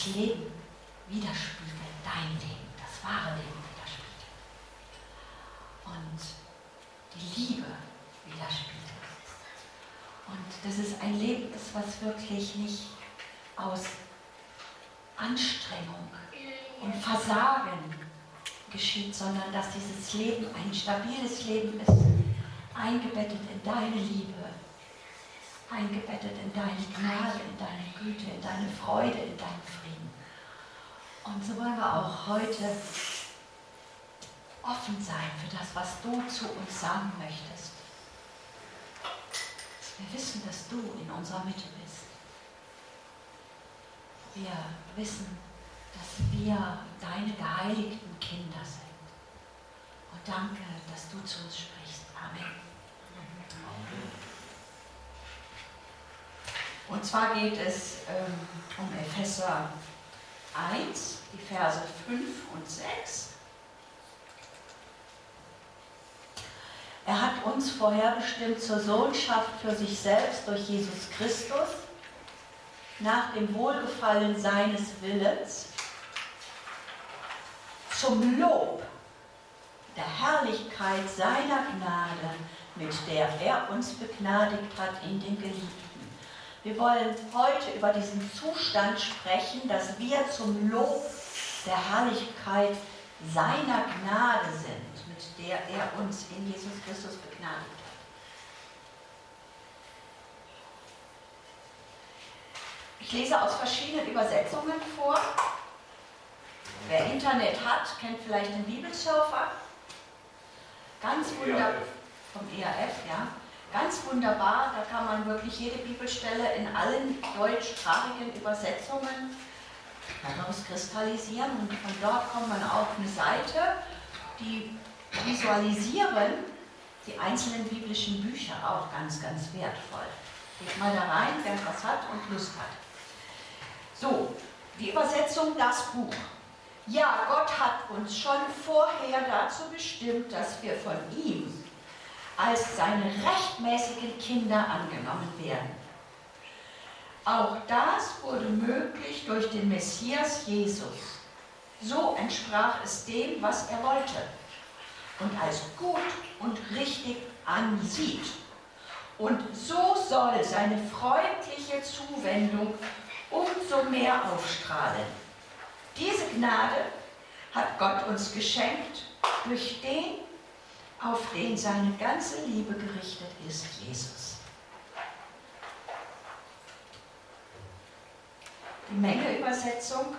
Leben widerspiegelt, dein Leben, das wahre Leben widerspiegelt. Und die Liebe widerspiegelt. Und das ist ein Leben, das was wirklich nicht aus Anstrengung und Versagen geschieht, sondern dass dieses Leben ein stabiles Leben ist, eingebettet in deine Liebe, eingebettet in deine Gnade, in deine Güte, in deine Freude, in deinen Frieden. Und so wollen wir auch heute offen sein für das, was du zu uns sagen möchtest. Wir wissen, dass du in unserer Mitte bist. Wir wissen, dass wir deine geheiligten Kinder sind. Und danke, dass du zu uns sprichst. Amen. Und zwar geht es um Epheser 1, die Verse 5 und 6. Er hat uns vorherbestimmt zur Sohnschaft für sich selbst durch Jesus Christus, nach dem Wohlgefallen seines Willens, zum Lob der Herrlichkeit seiner Gnade, mit der er uns begnadigt hat in den Geliebten. Wir wollen heute über diesen Zustand sprechen, dass wir zum Lob der Herrlichkeit seiner Gnade sind, mit der er uns in Jesus Christus begnadigt hat. Ich lese aus verschiedenen Übersetzungen vor. Wer Internet hat, kennt vielleicht den Bibelsurfer. Ganz wunderbar, vom ERF, ja. Ganz wunderbar, da kann man wirklich jede Bibelstelle in allen deutschsprachigen Übersetzungen herauskristallisieren und von dort kommt man auf eine Seite, die visualisieren die einzelnen biblischen Bücher auch ganz, ganz wertvoll. Geht mal da rein, wer was hat und Lust hat. So, die Übersetzung, das Buch. Ja, Gott hat uns schon vorher dazu bestimmt, dass wir von ihm als seine rechtmäßigen Kinder angenommen werden. Auch das wurde möglich durch den Messias Jesus. So entsprach es dem, was er wollte und als gut und richtig ansieht. Und so soll seine freundliche Zuwendung umso mehr aufstrahlen. Diese Gnade hat Gott uns geschenkt durch den, auf den seine ganze Liebe gerichtet ist, Jesus. Die Menge-Übersetzung.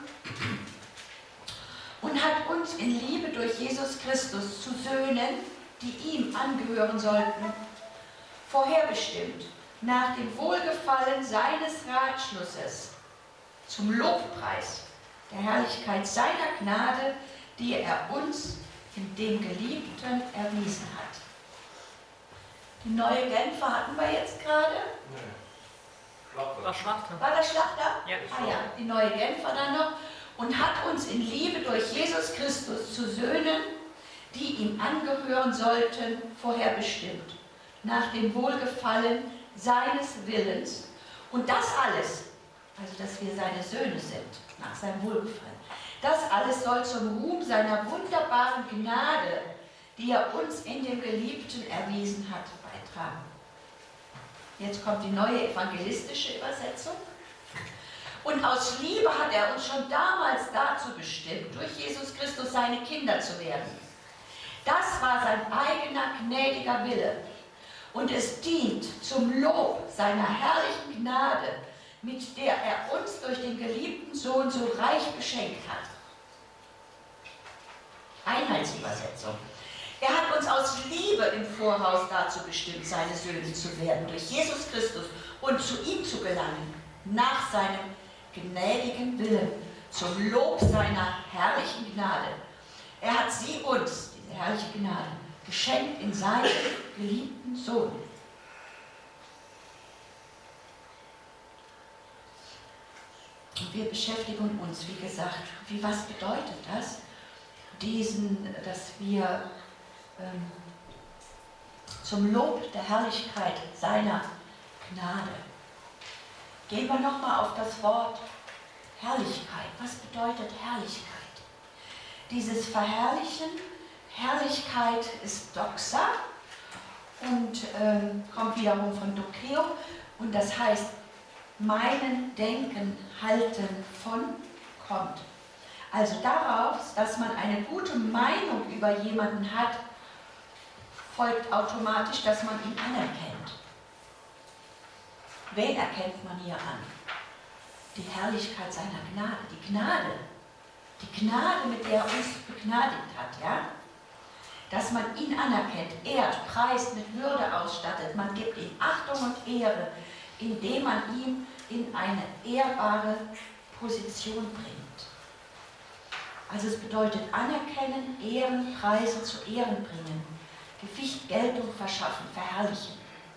Und hat uns in Liebe durch Jesus Christus zu Söhnen, die ihm angehören sollten, vorherbestimmt, nach dem Wohlgefallen seines Ratschlusses, zum Lobpreis der Herrlichkeit seiner Gnade, die er uns in dem Geliebten erwiesen hat. Die neue Genfer hatten wir jetzt gerade. War Schlachter. War das Schlachter? Ja. Ah ja, die neue Genfer dann noch. Und hat uns in Liebe durch Jesus Christus zu Söhnen, die ihm angehören sollten, vorherbestimmt, nach dem Wohlgefallen seines Willens. Und das alles, also dass wir seine Söhne sind, nach seinem Wohlgefallen, das alles soll zum Ruhm seiner wunderbaren Gnade, die er uns in dem Geliebten erwiesen hat, beitragen. Jetzt kommt die neue evangelistische Übersetzung. Und aus Liebe hat er uns schon damals dazu bestimmt, durch Jesus Christus seine Kinder zu werden. Das war sein eigener gnädiger Wille. Und es dient zum Lob seiner herrlichen Gnade, mit der er uns durch den geliebten Sohn so reich beschenkt hat. Einheitsübersetzung. Er hat uns aus Liebe im Voraus dazu bestimmt, seine Söhne zu werden, durch Jesus Christus und zu ihm zu gelangen, nach seinem gnädigen Willen, zum Lob seiner herrlichen Gnade. Er hat sie uns, diese herrliche Gnade, geschenkt in seinem geliebten Sohn. Und wir beschäftigen uns, wie gesagt, was bedeutet das? Dass wir zum Lob der Herrlichkeit seiner Gnade. Gehen wir nochmal auf das Wort Herrlichkeit. Was bedeutet Herrlichkeit? Dieses Verherrlichen, Herrlichkeit ist Doxa und kommt wiederum von Dokeo und das heißt meinen, denken, halten von, kommt. Also daraus, dass man eine gute Meinung über jemanden hat, folgt automatisch, dass man ihn anerkennt. Wen erkennt man hier an? Die Herrlichkeit seiner Gnade, die Gnade, mit der er uns begnadigt hat, ja? Dass man ihn anerkennt, ehrt, preist, mit Würde ausstattet, man gibt ihm Achtung und Ehre, indem man ihn in eine ehrbare Position bringt. Also es bedeutet anerkennen, ehren, preisen, zu Ehren bringen, Gewicht, Geltung verschaffen, verherrlichen.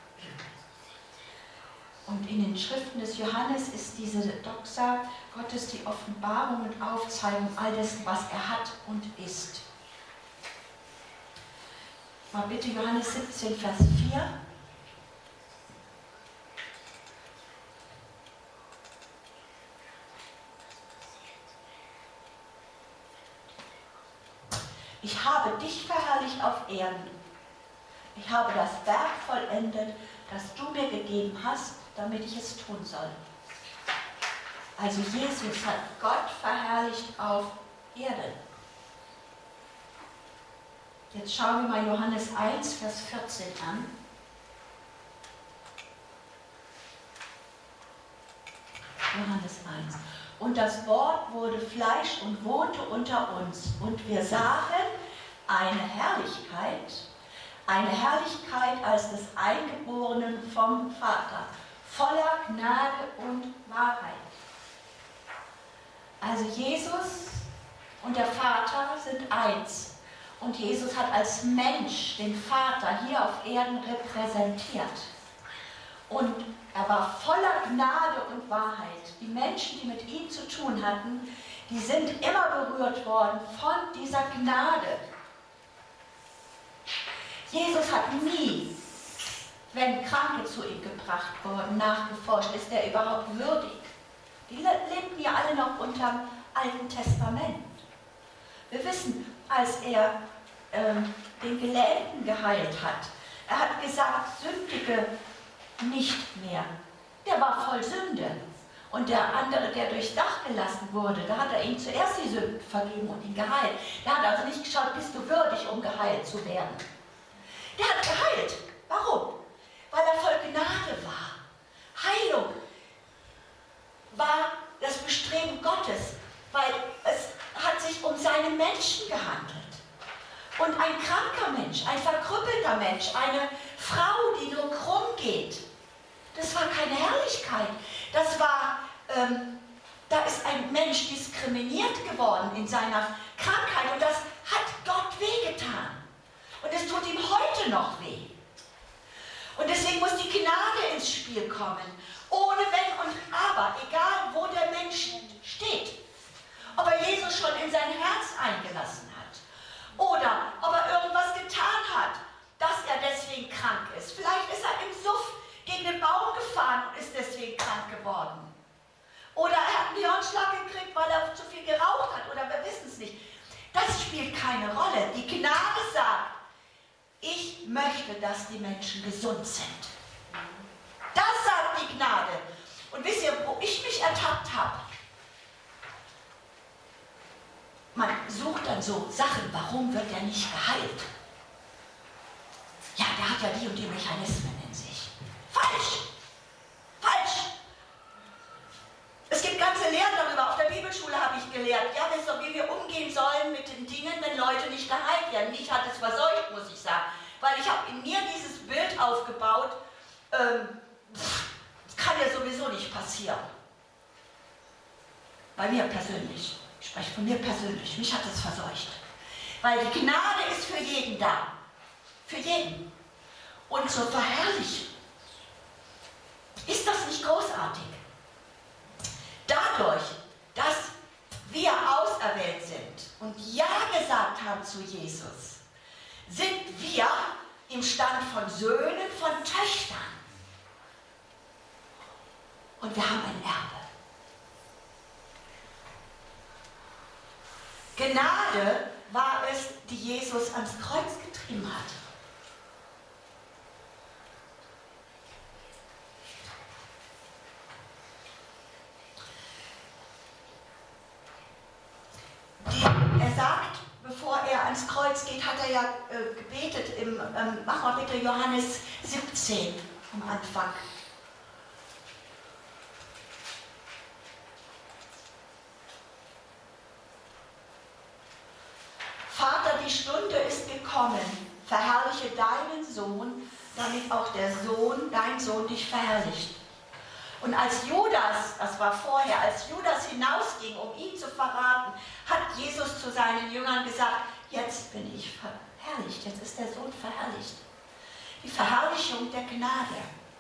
Und in den Schriften des Johannes ist diese Doxa Gottes die Offenbarung und Aufzeigung all dessen, was er hat und ist. Mal bitte Johannes 17, Vers 4. Ich habe dich verherrlicht auf Erden. Ich habe das Werk vollendet, das du mir gegeben hast, damit ich es tun soll. Also Jesus hat Gott verherrlicht auf Erden. Jetzt schauen wir mal Johannes 1, Vers 14 an. Johannes 1. Und das Wort wurde Fleisch und wohnte unter uns. Und wir sahen eine Herrlichkeit als des Eingeborenen vom Vater, voller Gnade und Wahrheit. Also Jesus und der Vater sind eins. Und Jesus hat als Mensch den Vater hier auf Erden repräsentiert. Und er war voller Gnade und Wahrheit. Die Menschen, die mit ihm zu tun hatten, die sind immer berührt worden von dieser Gnade. Jesus hat nie, wenn Kranke zu ihm gebracht wurden, nachgeforscht, ist er überhaupt würdig. Die lebten ja alle noch unterm Alten Testament. Wir wissen, als er den Gelähmten geheilt hat, er hat gesagt, sündige nicht mehr. Der war voll Sünde. Und der andere, der durchs Dach gelassen wurde, da hat er ihm zuerst die Sünden vergeben und ihn geheilt. Der hat also nicht geschaut, bist du würdig, um geheilt zu werden. Der hat geheilt. Warum? Weil er voll Gnade war. Heilung war das Bestreben Gottes, weil es hat sich um seine Menschen gehandelt. Und ein kranker Mensch, ein verkrüppelter Mensch, eine Frau, die nur krumm geht, das war keine Herrlichkeit. Das war, da ist ein Mensch diskriminiert geworden in seiner Krankheit und das hat Gott wehgetan. Und es tut ihm heute noch weh. Und deswegen muss die Gnade ins Spiel kommen. Ohne Wenn und Aber, egal wo der Mensch steht. Ob er Jesus schon in sein Herz eingelassen hat. Oder ob er irgendwas getan hat, dass er deswegen krank ist. Vielleicht ist er im Suff gegen den Baum gefahren und ist deswegen krank geworden. Oder er hat einen Hirnschlag gekriegt, weil er zu viel geraucht hat. Oder wir wissen es nicht. Das spielt keine Rolle. Die Gnade sagt, ich möchte, dass die Menschen gesund sind. Das sagt die Gnade. Und wisst ihr, wo ich mich ertappt habe? Man sucht dann so Sachen, warum wird der nicht geheilt? Ja, der hat ja die und die Mechanismen in sich. Falsch! Falsch! Es gibt ganze Lehren darüber. Auf der Bibelschule habe ich gelehrt, ja, wie wir umgehen sollen mit den Dingen, wenn Leute nicht geheilt werden. Mich hat es verseucht, muss ich sagen. Weil ich habe in mir dieses Bild aufgebaut, das kann ja sowieso nicht passieren. Bei mir persönlich. Ich spreche von mir persönlich. Mich hat es verseucht. Weil die Gnade ist für jeden da. Für jeden. Und zur Verherrlichung. Ist das nicht großartig? Dadurch, dass wir auserwählt sind und Ja gesagt haben zu Jesus, sind wir im Stand von Söhnen, von Töchtern. Und wir haben ein Erbe. Gnade war es, die Jesus ans Kreuz getrieben hat. Er sagt, bevor er ans Kreuz geht, hat er ja gebetet mach mal bitte Johannes 17 am Anfang. Vater, die Stunde ist gekommen, verherrliche deinen Sohn, damit auch der Sohn, dein Sohn, dich verherrlicht. Und als Judas, das war vorher, als Judas hinausging, um ihn zu verraten, hat Jesus zu seinen Jüngern gesagt, jetzt bin ich verherrlicht, jetzt ist der Sohn verherrlicht. Die Verherrlichung der Gnade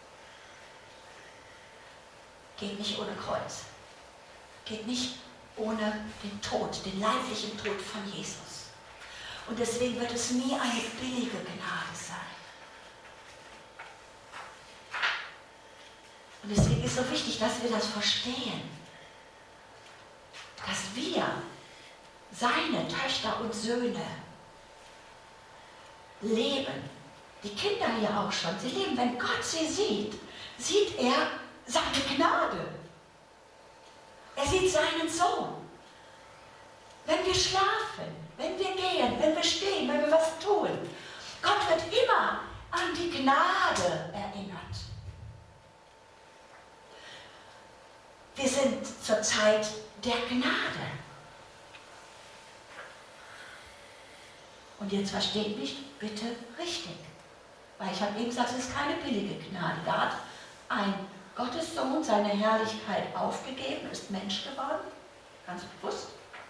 geht nicht ohne Kreuz, geht nicht ohne den Tod, den leiblichen Tod von Jesus. Und deswegen wird es nie eine billige Gnade sein. Und deswegen ist es so wichtig, dass wir das verstehen. Dass wir, seine Töchter und Söhne, leben. Die Kinder hier auch schon. Sie leben, wenn Gott sie sieht, sieht er seine Gnade. Er sieht seinen Sohn. Wenn wir schlafen, wenn wir gehen, wenn wir stehen, wenn wir was tun, Gott wird immer an die Gnade erinnert. Wir sind zur Zeit der Gnade. Und jetzt versteht mich bitte richtig. Weil ich habe eben gesagt, es ist keine billige Gnade. Da hat ein Gottessohn seine Herrlichkeit aufgegeben, ist Mensch geworden, ganz bewusst.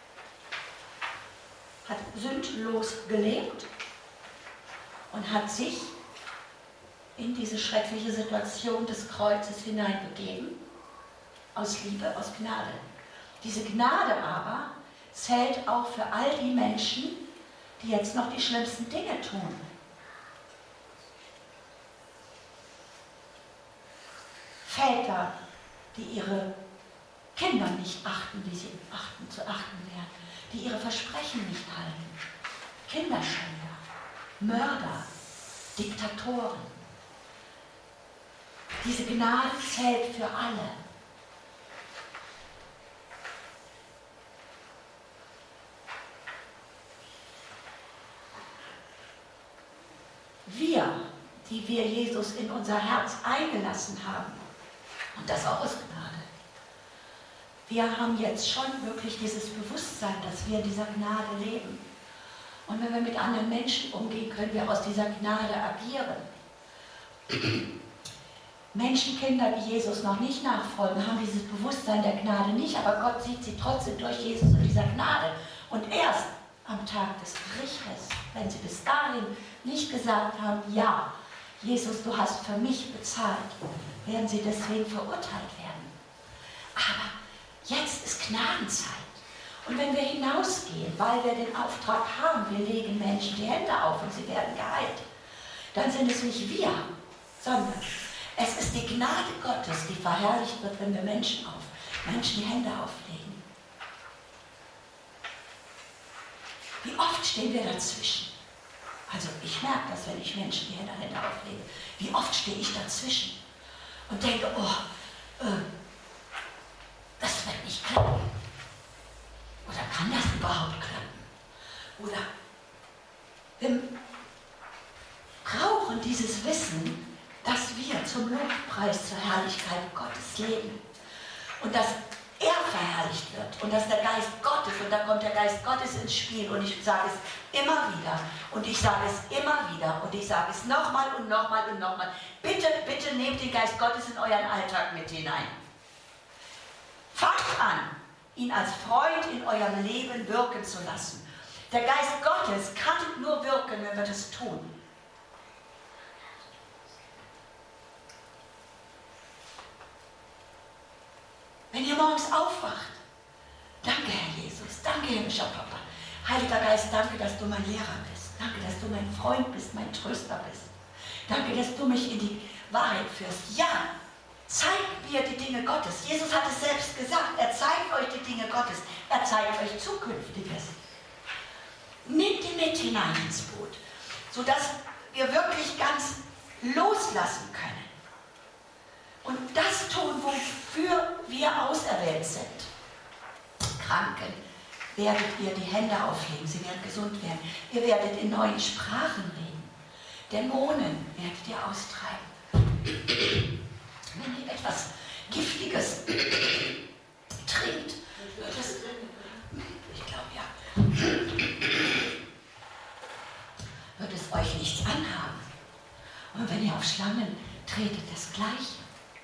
Hat sündlos gelebt und hat sich in diese schreckliche Situation des Kreuzes hineinbegeben. Aus Liebe, aus Gnade. Diese Gnade aber zählt auch für all die Menschen, die jetzt noch die schlimmsten Dinge tun. Väter, die ihre Kinder nicht achten, wie sie zu achten wären, die ihre Versprechen nicht halten. Kinderschänder, Mörder, Diktatoren. Diese Gnade zählt für alle. Wir, die wir Jesus in unser Herz eingelassen haben, und das auch aus Gnade, wir haben jetzt schon wirklich dieses Bewusstsein, dass wir in dieser Gnade leben. Und wenn wir mit anderen Menschen umgehen, können wir aus dieser Gnade agieren. Menschenkinder, die Jesus noch nicht nachfolgen, haben dieses Bewusstsein der Gnade nicht, aber Gott sieht sie trotzdem durch Jesus in dieser Gnade. Und erst am Tag des Gerichtes, wenn sie bis dahin nicht gesagt haben, ja, Jesus, du hast für mich bezahlt, werden sie deswegen verurteilt werden. Aber jetzt ist Gnadenzeit. Und wenn wir hinausgehen, weil wir den Auftrag haben, wir legen Menschen die Hände auf und sie werden geheilt, dann sind es nicht wir, sondern es ist die Gnade Gottes, die verherrlicht wird, wenn wir Menschen die Hände auflegen. Wie oft stehen wir dazwischen? Also ich merke das, wenn ich Menschen die Hände auflege. Wie oft stehe ich dazwischen und denke, das wird nicht klappen. Oder kann das überhaupt klappen? Oder wir brauchen dieses Wissen, dass wir zum Lobpreis zur Herrlichkeit Gottes leben. Und dass er verherrlicht wird und dass der Geist Gottes, und da kommt der Geist Gottes ins Spiel, und ich sage es immer wieder und ich sage es immer wieder und ich sage es nochmal und nochmal und nochmal. Bitte, bitte nehmt den Geist Gottes in euren Alltag mit hinein. Fangt an, ihn als Freund in eurem Leben wirken zu lassen. Der Geist Gottes kann nur wirken, wenn wir das tun. Wenn ihr morgens aufwacht, danke Herr Jesus, danke himmlischer Papa. Heiliger Geist, danke, dass du mein Lehrer bist. Danke, dass du mein Freund bist, mein Tröster bist. Danke, dass du mich in die Wahrheit führst. Ja, zeig mir die Dinge Gottes. Jesus hat es selbst gesagt, er zeigt euch die Dinge Gottes. Er zeigt euch Zukünftiges. mit hinein ins Boot, sodass wir wirklich ganz loslassen können. Und das tun, wofür wir auserwählt sind. Kranken werdet ihr die Hände auflegen, sie werden gesund werden. Ihr werdet in neuen Sprachen reden. Dämonen werdet ihr austreiben. Wenn ihr etwas Giftiges trinkt, wird es, ich glaube ja, wird es euch nichts anhaben. Und wenn ihr auf Schlangen tretet, das Gleiche.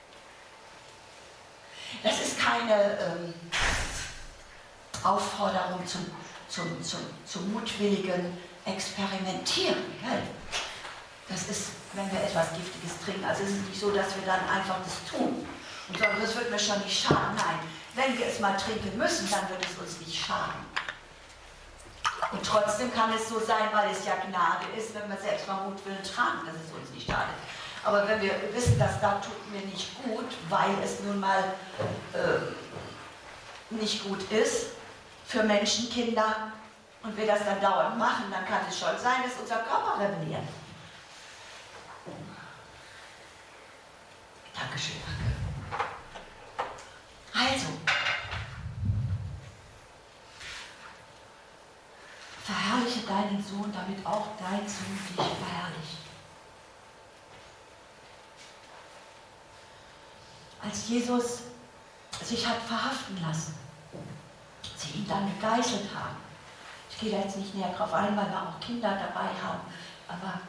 Das ist keine Aufforderung zum mutwilligen Experimentieren. Gell? Das ist, wenn wir etwas Giftiges trinken, also es ist nicht so, dass wir dann einfach das tun und sagen, das wird mir schon nicht schaden. Nein, wenn wir es mal trinken müssen, dann wird es uns nicht schaden. Und trotzdem kann es so sein, weil es ja Gnade ist, wenn wir selbst mal Mutwillen tragen, dass es uns nicht schadet. Aber wenn wir wissen, dass da tut mir nicht gut, weil es nun mal nicht gut ist für Menschenkinder und wir das dann dauernd machen, dann kann es schon sein, dass unser Körper rebelliert. Dankeschön, danke. Also, verherrliche deinen Sohn, damit auch dein Sohn dich verherrlicht. Als Jesus sich hat verhaften lassen, sie ihn dann gegeißelt haben. Ich gehe da jetzt nicht näher drauf ein, weil wir auch Kinder dabei haben, aber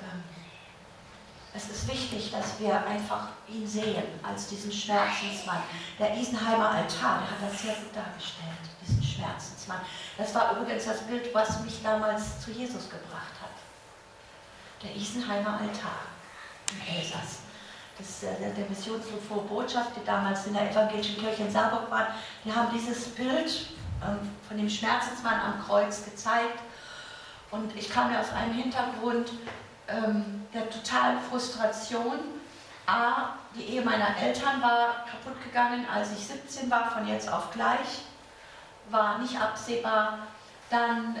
es ist wichtig, dass wir einfach ihn sehen als diesen Schmerzensmann. Der Isenheimer Altar, der hat das sehr gut dargestellt, diesen Schmerzensmann. Das war übrigens das Bild, was mich damals zu Jesus gebracht hat. Der Isenheimer Altar in Elsass. Das ist der Missionsruf Botschaft, die damals in der evangelischen Kirche in Saarburg waren. Die haben dieses Bild von dem Schmerzensmann am Kreuz gezeigt. Und ich kam ja aus einem Hintergrund der totalen Frustration. A, die Ehe meiner Eltern war kaputt gegangen, als ich 17 war, von jetzt auf gleich. War nicht absehbar. Dann,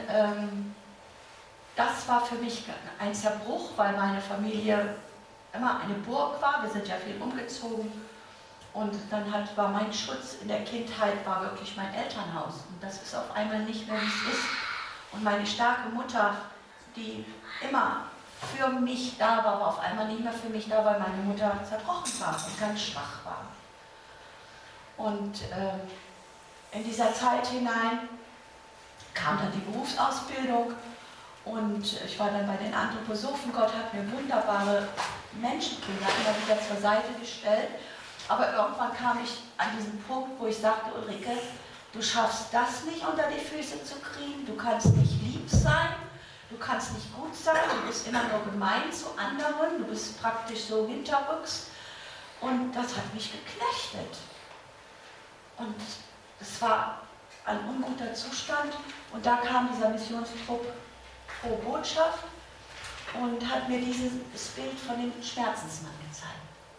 das war für mich ein Zerbruch, weil meine Familie immer eine Burg war. Wir sind ja viel umgezogen. Und dann war mein Schutz in der Kindheit war wirklich mein Elternhaus. Und das ist auf einmal nicht mehr, wie es ist. Und meine starke Mutter, die immer für mich da war auf einmal nicht mehr für mich da, weil meine Mutter zerbrochen war und ganz schwach war. Und in dieser Zeit hinein kam dann die Berufsausbildung und ich war dann bei den Anthroposophen. Gott hat mir wunderbare Menschenkinder immer wieder zur Seite gestellt. Aber irgendwann kam ich an diesen Punkt, wo ich sagte, Ulrike, du schaffst das nicht unter die Füße zu kriegen, du kannst nicht lieb sein, du kannst nicht gut sein, du bist immer nur gemein zu anderen, du bist praktisch so hinterrücks. Und das hat mich geknechtet. Und es war ein unguter Zustand. Und da kam dieser Missionstrupp Pro Botschaft und hat mir dieses Bild von dem Schmerzensmann gezeigt.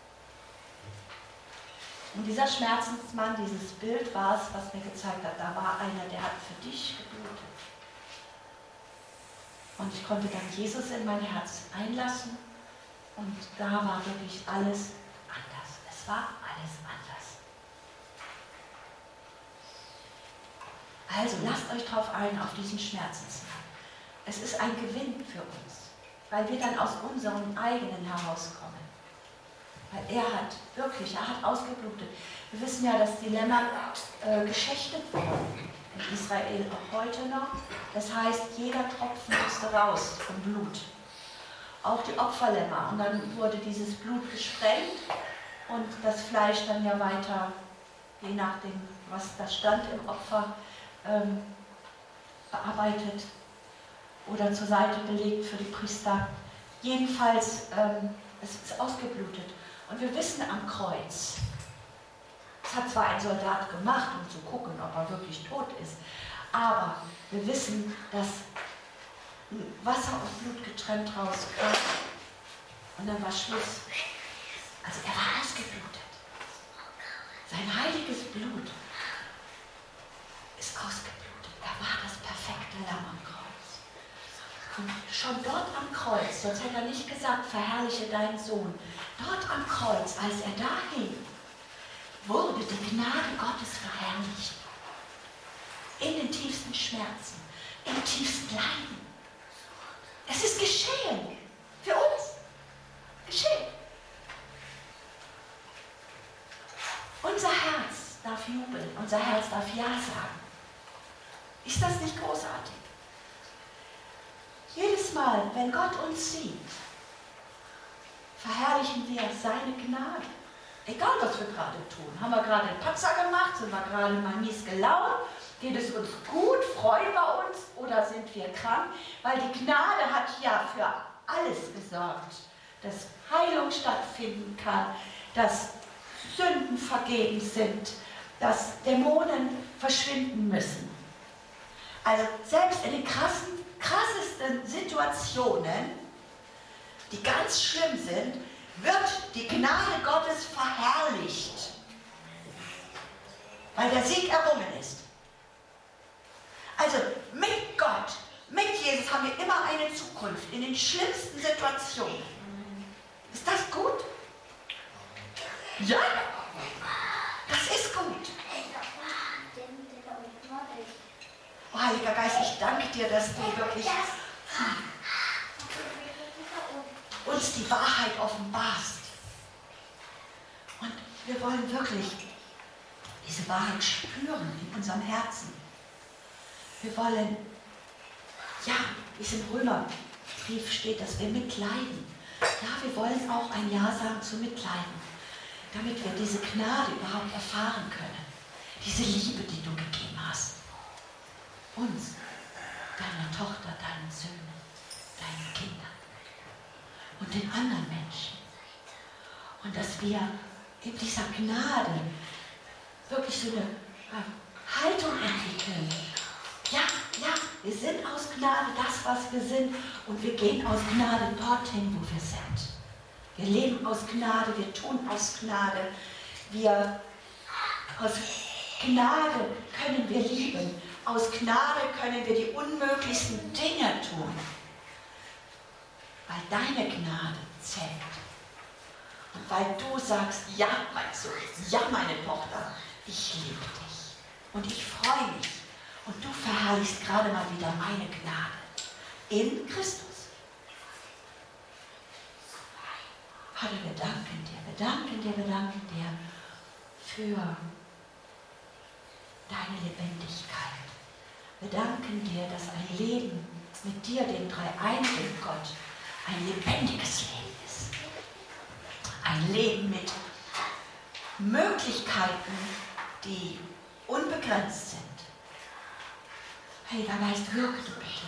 Und dieser Schmerzensmann, dieses Bild war es, was mir gezeigt hat, da war einer, der hat für dich geblutet. Und ich konnte dann Jesus in mein Herz einlassen und da war wirklich alles anders. Es war alles anders. Also lasst euch drauf ein, auf diesen Schmerzensmann. Es ist ein Gewinn für uns, weil wir dann aus unserem eigenen herauskommen. Weil er hat ausgeblutet. Wir wissen ja, dass die Lämmer geschächtet wurden. In Israel auch heute noch. Das heißt, jeder Tropfen musste raus vom Blut. Auch die Opferlämmer. Und dann wurde dieses Blut gesprengt und das Fleisch dann ja weiter, je nachdem, was da stand im Opfer, bearbeitet oder zur Seite gelegt für die Priester. Jedenfalls, es ist ausgeblutet. Und wir wissen am Kreuz, es hat zwar ein Soldat gemacht, um zu gucken, ob er wirklich tot ist, aber wir wissen, dass Wasser und Blut getrennt rauskam und dann war Schluss. Also er war ausgeblutet. Sein heiliges Blut ist ausgeblutet. Er war das perfekte Lamm am Kreuz. Und schon dort am Kreuz, sonst hätte er nicht gesagt, verherrliche deinen Sohn, dort am Kreuz, als er da hing, wurde die Gnade Gottes verherrlicht. In den tiefsten Schmerzen, im tiefsten Leiden. Es ist geschehen. Für uns. Geschehen. Unser Herz darf jubeln, unser Herz darf Ja sagen. Ist das nicht großartig? Jedes Mal, wenn Gott uns sieht, verherrlichen wir seine Gnade. Egal, was wir gerade tun. Haben wir gerade einen Patzer gemacht? Sind wir gerade mal mies gelaunt? Geht es uns gut? Freuen wir uns? Oder sind wir krank? Weil die Gnade hat ja für alles gesorgt. Dass Heilung stattfinden kann, dass Sünden vergeben sind, dass Dämonen verschwinden müssen. Also selbst in den krassesten Situationen, die ganz schlimm sind, wird die Gnade Gottes verherrlicht, weil der Sieg errungen ist. Also mit Gott, mit Jesus haben wir immer eine Zukunft in den schlimmsten Situationen. Ist das gut? Ja, das ist gut. Oh, Heiliger Geist, ich danke dir, dass du wirklich uns die Wahrheit offenbarst. Und wir wollen wirklich diese Wahrheit spüren in unserem Herzen. Wir wollen, ja, wie es im Römerbrief steht, dass wir mitleiden. Ja, wir wollen auch ein Ja sagen zu Mitleiden, damit wir diese Gnade überhaupt erfahren können. Diese Liebe, die du gegeben hast. Uns, deiner Tochter, deinen Söhnen, deinen Kindern und den anderen Menschen. Und dass wir in dieser Gnade wirklich so eine Haltung entwickeln. Ja, wir sind aus Gnade das, was wir sind, und wir gehen aus Gnade dorthin, wo wir sind. Wir leben aus Gnade, wir tun aus Gnade, aus Gnade können wir lieben, aus Gnade können wir die unmöglichsten Dinge tun, weil deine Gnade zählt. Und weil du sagst, ja, mein Sohn, ja, meine Tochter, ich liebe dich und ich freue mich. Und du verherrlichst gerade mal wieder meine Gnade in Christus. Vater, wir danken dir für deine Lebendigkeit. Wir danken dir, dass ein Leben mit dir, dem dreieinigen Gott, ein lebendiges Leben ist. Ein Leben mit Möglichkeiten, die unbegrenzt sind. Heiliger Geist, wirke du bitte.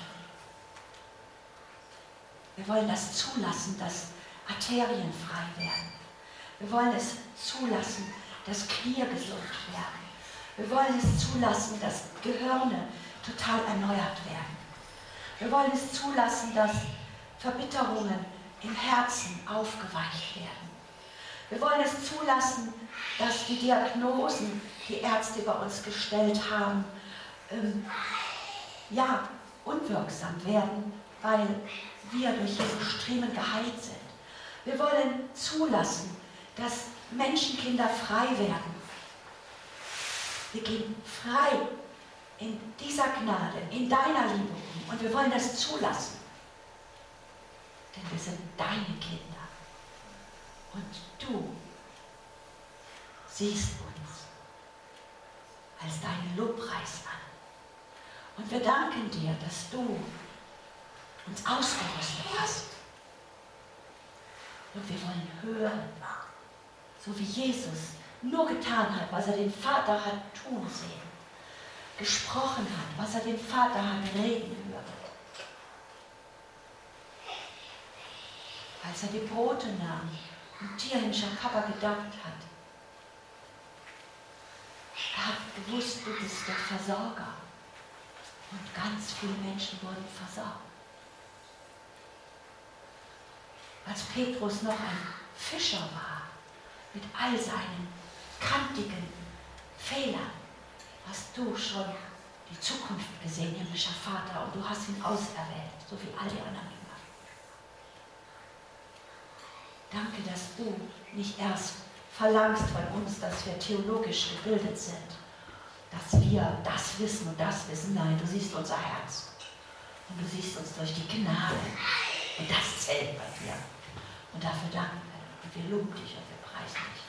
Wir wollen das zulassen, dass Arterien frei werden. Wir wollen es zulassen, dass Knie gesund werden. Wir wollen es zulassen, dass Gehirne total erneuert werden. Wir wollen es zulassen, dass Verbitterungen im Herzen aufgeweicht werden. Wir wollen es zulassen, dass die Diagnosen, die Ärzte über uns gestellt haben, unwirksam werden, weil wir durch Jesu Striemen geheilt sind. Wir wollen zulassen, dass Menschenkinder frei werden. Wir gehen frei in dieser Gnade, in deiner Liebe um, und wir wollen das zulassen. Denn wir sind deine Kinder. Und du siehst uns als deinen Lobpreis an. Und wir danken dir, dass du uns ausgerüstet hast. Und wir wollen hören, so wie Jesus nur getan hat, was er den Vater hat tun sehen, gesprochen hat, was er den Vater hat reden hören. Als er die Brote nahm und dir in Shakaba gedankt hat. Er hat gewusst, du bist der Versorger. Und ganz viele Menschen wurden versorgt. Als Petrus noch ein Fischer war, mit all seinen kantigen Fehlern, hast du schon die Zukunft gesehen, himmlischer Vater, und du hast ihn auserwählt, so wie all die anderen Jünger. Danke, dass du nicht erst verlangst von uns, dass wir theologisch gebildet sind, dass wir das wissen und das wissen. Nein, du siehst unser Herz und du siehst uns durch die Gnade, und das zählt bei dir. Und dafür danken wir und wir loben dich und wir preisen dich.